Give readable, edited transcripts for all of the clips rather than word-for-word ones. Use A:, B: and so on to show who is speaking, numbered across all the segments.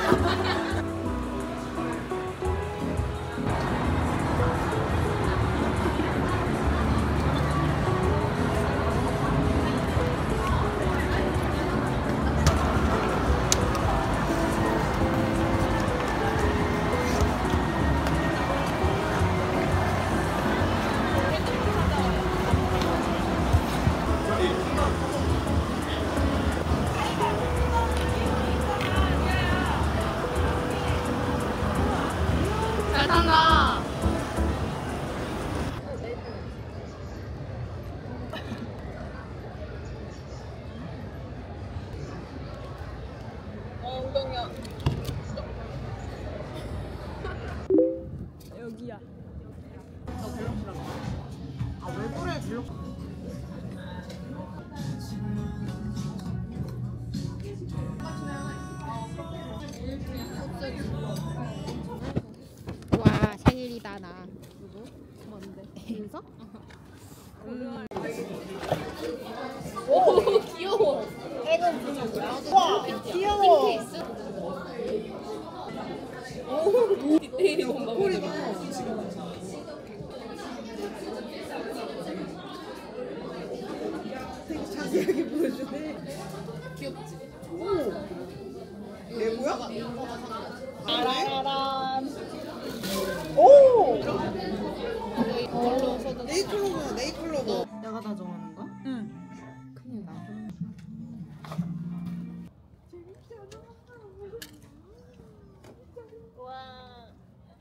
A: 잘 탄다. 엉덩이야. 여기야. 너 갤럭시라고. 아, 왜 그래, 갤럭시.
B: 와, 생일이다 나.
A: 누구? 뭔데? 윤서?
B: 오, 귀여워. 애는 무슨 뭐야? 와, 귀여워. 핑케이스? 오, 디테일이 뭔가 보이다.
C: 되게 자세하게 보여주네.
B: 귀엽지?
C: 오. 레고야?
B: 아라라란.
C: 오.
B: 걸로 써도
C: 네이클로버야, 네이클로버.
A: 내가 다 정하는 거야?
C: 응.
B: 큰일 나. 와.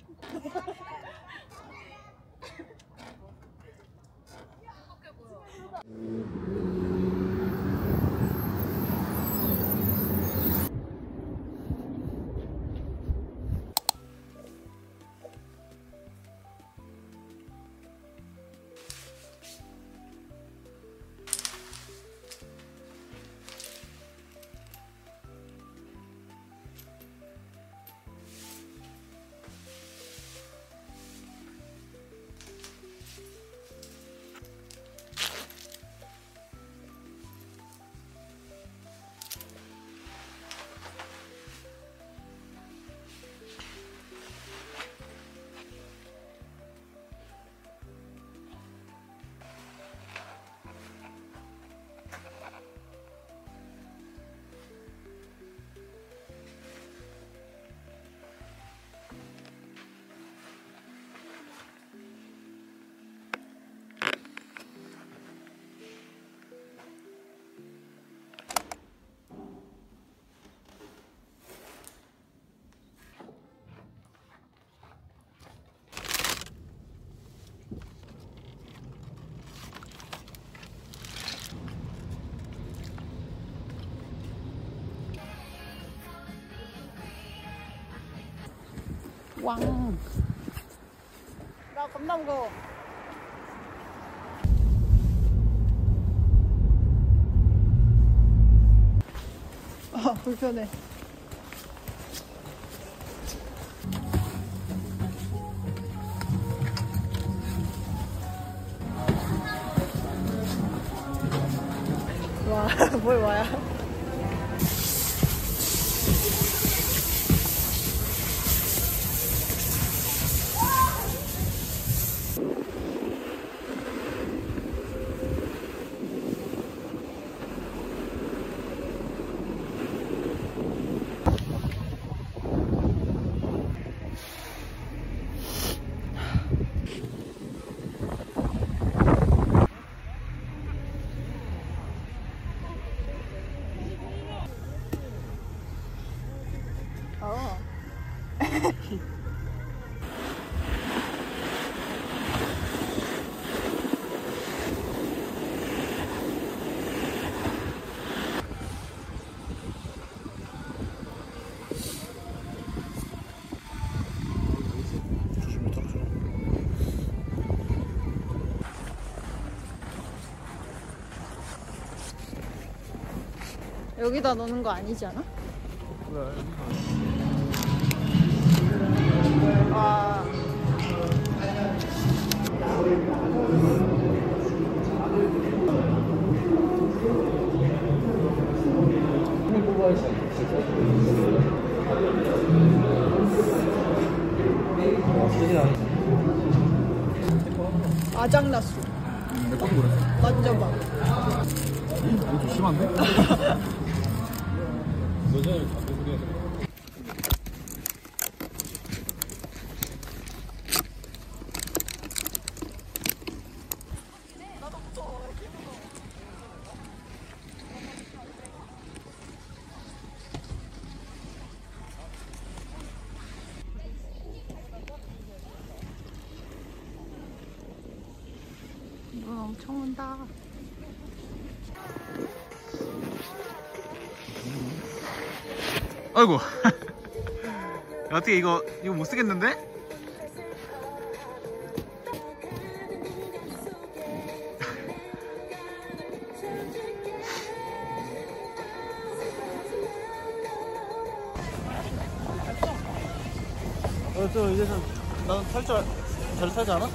B: 왕.
C: 나 겁나 무거워. 아, 불편해. 와, 뭘 와야? 어. 여기다 넣는 거 아니지 않아? 와. 아장나수.
D: 내 것도 그래.
C: 만져봐.
D: 이거 좀 심한데? 여자를 자꾸 그래야 돼.
C: 엄청 온다.
D: 아이고. 어떻게 이거 못 쓰겠는데? 저 이제 좀 나는 잘 타지 않아?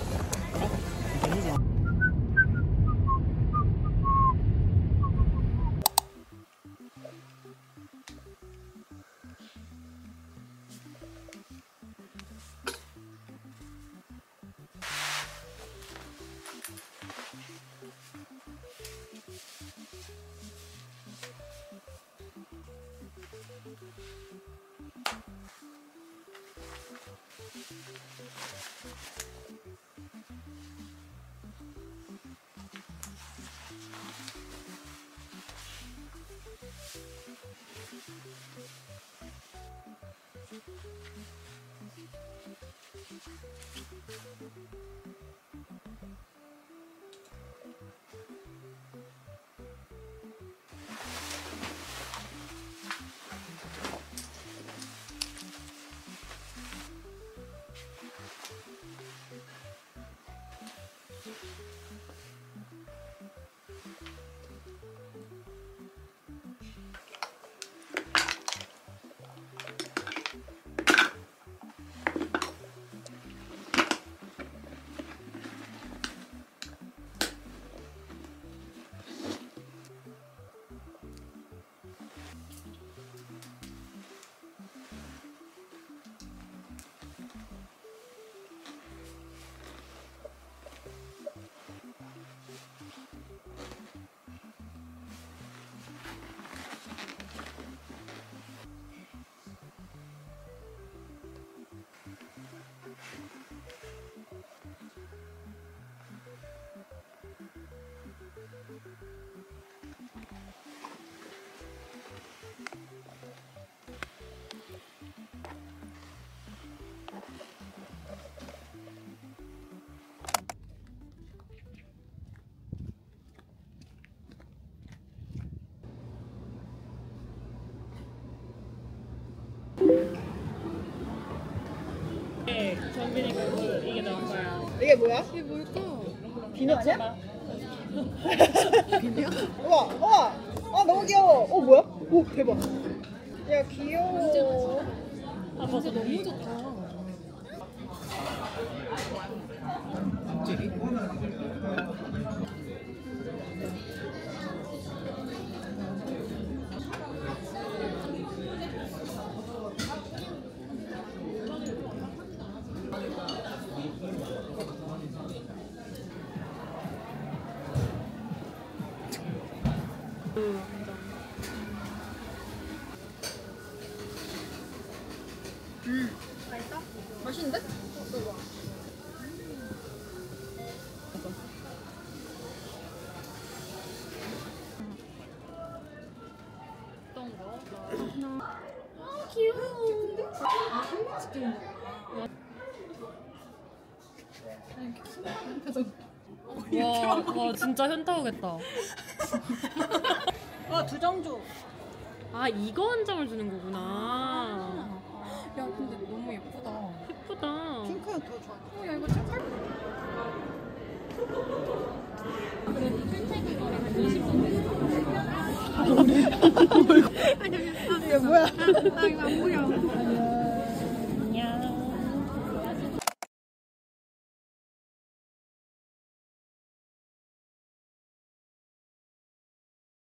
C: 이게 뭐야? 이게 뭘까? 비누 아니야? 비누야? 우와, 우와! 아, 너무 귀여워. 뭐야? 오, 대박. 야, 귀여워.
B: 아 맞아 너무 좋다.
C: 맛있다? 맛있는데? 먹어봐.
B: 어떤 거? 아 귀여워. 와 진짜 현타 오겠다.
C: 와, 2장 줘.
B: 아 이거 한 장을 주는 거구나.
A: 야 근데 너무 예쁘다.
B: 예쁘다.
C: 핑크는 더 좋아.
A: 야 이거 색깔.
C: 이게 뭐야?
A: 나 이거 안 보여.